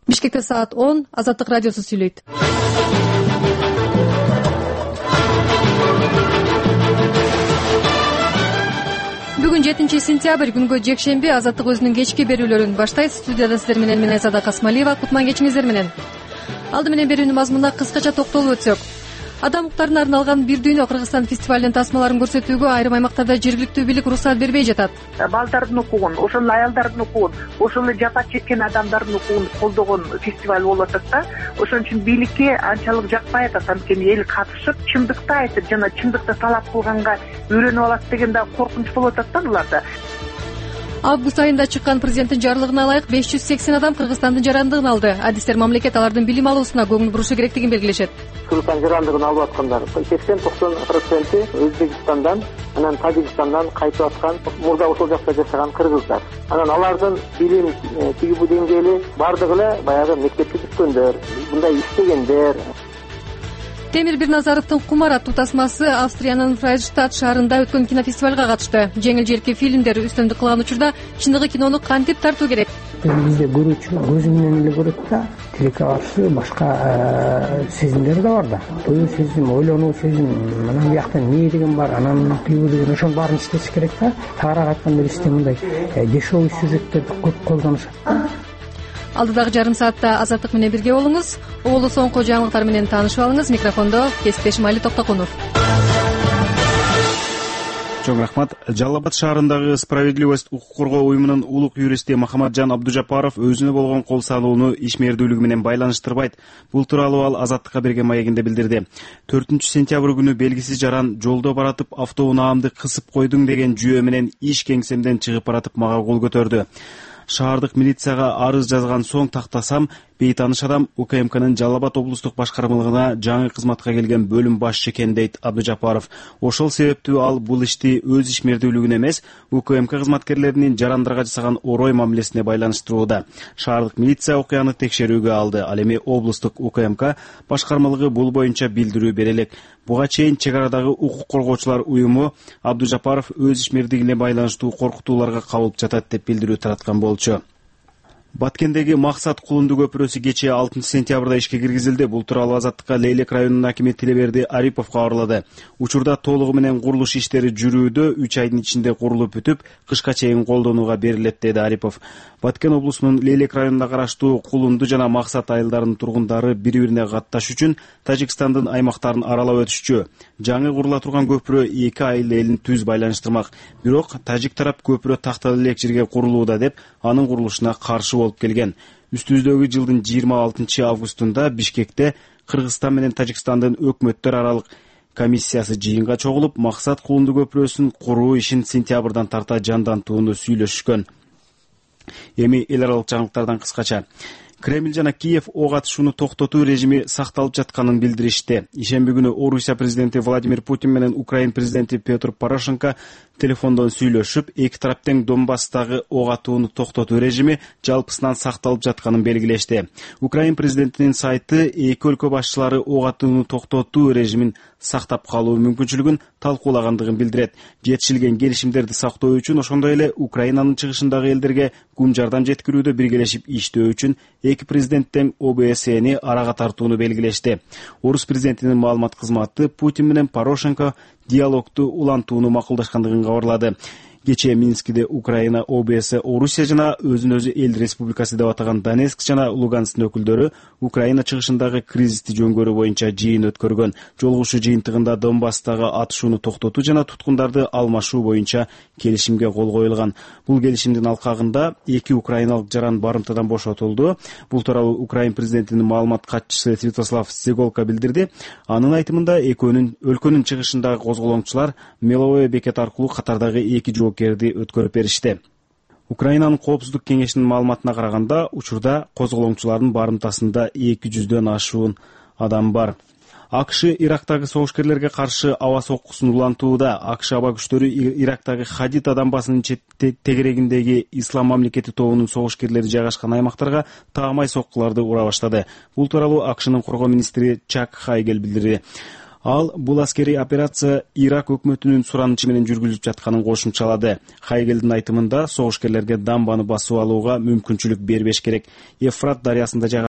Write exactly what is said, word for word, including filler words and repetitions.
Бишкекте саат он, Азаттык радиосу сүйлөйт. Бүгүн жетинчи сентябрь, күнгө жекшемби. Азаттык өзүнүн кечки берүүлөрүн баштайт. Студияда сиздер менен мен Садак Асмалиева. Кутман кечиңиздер менен. Алды менен берүүнүн мазмунуна кыскача токтолуп өтсөк. Адам укуктарына арналган бир дүйнө Кыргызстан фестивалынын тасмаларын көрсөтүүгө айрым аймактарда жергиликтүү бийлик уруксат бербей жатат. Балдардын укугун, ошол аялдардын укугун, ошол жапа чеккен адамдардын укугун колдогон фестиваль болуп атат да. Ошон үчүн бийликке анчалык жакпай атат. Анткени эл катышып, чындыкты айтып жана чындыкты талап кылганга үйрөнүп алат деген да коркунуч болуп атат да буларда. Август айында чыккан президенттин жарлыгына ылайык беш жүз сексен адам Кыргызстандын жарандыгын алды. Адистер мамлекет алардын билим алуусуна көңүл бурушу керектигин белгилешет. Кыргызстан жарандыгын алып аткандар сексен токсон проценти Өзбекстандан, анан Тажикстандан кайтып аткан, мурда ошол жакта жашаган кыргыздар. Анан алардын билим тигибу деңгээли бардыгы эле баягы мектепти бүткөндөр, мындай иштегендер. Темир Бирназаровдун Кумар аттуу тасмасы Австриянын Фрайштадт шаарында өткөн кинофестивалга катышты. Жеңил желки фильмдер үстөмдүк кылган учурда чындыгы кинону кантип тартуу керек? Бизде көрүүчү көзү менен эле көрөт да, тилекке каршы башка сезимдер да бар да. Бул сезим, ойлонуу сезим, анан биякта эмне деген бар, анан тигүү деген, ошонун баарын иштеш керек да. Тагыраак айтканда бизде мындай дешевый сюжеттерди көп колдонушат. Алдыдагы жарым саатта Азаттык менен бирге болуңуз. Оолу соңку жаңылыктар менен таанышып алыңыз. Микрофондо кесиптешим Али Токтокунов. Чоң рахмат. Жалал Абад шаарындагы Справедливость укук коргоо уюмунун улук юристи Махамаджан Абдужапаров өзүнө болгон кол салууну ишмердүүлүгү менен байланыштырбайт. Бул тууралуу ал Азаттыкка берген маегинде билдирди. төртүнчү сентябрь күнү белгисиз жаран жолдо баратып автоунаамды кысып койдуң деген жүйө менен иш кеңсемден чыгып баратып мага кол көтөрдү. Шаардык милицияга арыз жазган соң тактасам, бейтаныш адам У К М Кнын Жалал Абад облустук башкармалыгына жаңы кызматка келген бөлүм башчы экен дейт Абдужапаров. Ошол себептүү ал бул ишти өз ишмердүүлүгүнө эмес, У К М К кызматкерлеринин жарандарга жасаган орой мамилесине байланыштырууда. Шаардык милиция окуяны текшерүүгө алды. Ал эми облустук У К М К башкармалыгы бул боюнча билдирүү бере элек. Буга чейин чек арадагы укук коргоочулар уюму Абдужапаров өз ишмердигине байланыштуу коркутууларга кабылып жатат деп билдирүү тараткан болчу. Баткендеги Максат Кулунду көпүрөсү кечээ алтынчы сентябрда ишке киргизилди. Бул тууралуу Азаттыкка Лейлек районунун акими Тилеберди Арипов кабарлады. Учурда толугу менен курулуш иштери жүрүүдө, үч айдын ичинде курулуп бүтүп, кышка чейин колдонууга берилет, деди Арипов. Баткен облусунун Лейлек районуна караштуу Кулунду жана Максат айылдарынын тургундары бири-бирине катташ үчүн Тажикстандын аймактарын аралап өтүшчү. Жаңы курула турган көпүрө эки айыл элин түз байланыштырмак. Бирок тажик тарап көпүрө тактал элек жерге курулууда деп, анын курулушуна каршы болуп келген. Үстүбүздөгү жылдын жыйырма алтынчы августунда Бишкекте Кыргызстан менен Тажикстандын өкмөттөр аралык комиссиясы жыйынга чогулуп, Максат Кулунду көпүрөсүн куруу ишин сентябрдан тарта жандантууну сүйлөшүшкөн. Эми эл аралык жаңылыктардан кыскача. Кремль жана Киев ок атышууну токтотуу режими сакталып жатканын билдиришти. Ишемби күнү Орусия президенти Владимир Путин менен Украин президенти Петр Порошенко телефондон сүйлөшүп, эки тарап тең Донбасстагы ок атууну токтотуу режими жалпысынан сакталып жатканын белгилешти. Украин президентинин сайты эки өлкө башчылары ок атууну токтотуу режимин сактап калуу мүмкүнчүлүгүн талкуулагандыгын билдирет. Жетишилген келишимдерди сактоо үчүн, ошондой эле Украинанын чыгышындагы элдерге кум жардам жеткирүүдө биргелешип иштөө үчүн эки президент тең О Б С Эни арага тартууну белгилешти. Орус президентинин маалымат кызматы Путин менен Порошенко диалогду улантууну макулдашкандыгын кабарлады. Кечээ Минскиде Украина, О Б С, Орусия жана өзүн өзү эл республикасы деп атаган Донецк жана Луганскдын өкүлдөрү Украина чыгышындагы кризисти жөнгөрүү боюнча жыйын өткөргөн. Жолугушуу жыйынтыгында Донбасстагы атышууну токтотуу жана туткундарды алмашуу боюнча келишимге кол коюлган. Бул келишимдин алкагында эки украиналык жаран барымтадан бошотулду. Бул тууралуу Украин президентинин маалымат катчысы Святослав Сеголко билдирди. Анын айтымында экөөнүн өлкөнүн чыгышындагы козголоңчулар меловой бекет аркылуу катардагы эки жоокерди өткөрүп беришти. Украинанын коопсуздук кеңешинин маалыматына караганда, учурда козголоңчулардын барымтасында эки жүздөн ашуун адам бар. А К Ш Ирактагы согушкерлерге каршы аба соккусун улантууда. А К Ш аба күчтөрү Ирактагы Хадид адам басынын тегерегиндеги Ислам мамлекети тобунун согушкерлери жайгашкан аймактарга таамай соккуларды ура баштады. Бул тууралуу А К Шнын коргоо министри Чак Хайгел билдирди. Ал бул аскерий операция Ирак өкмөтүнүн суранычы менен жүргүзүлүп жатканын кошумчалады. Хайгелдин айтымында согушкерлерге дамбаны басып алууга мүмкүнчүлүк бербеш керек. Евфрат дарыясында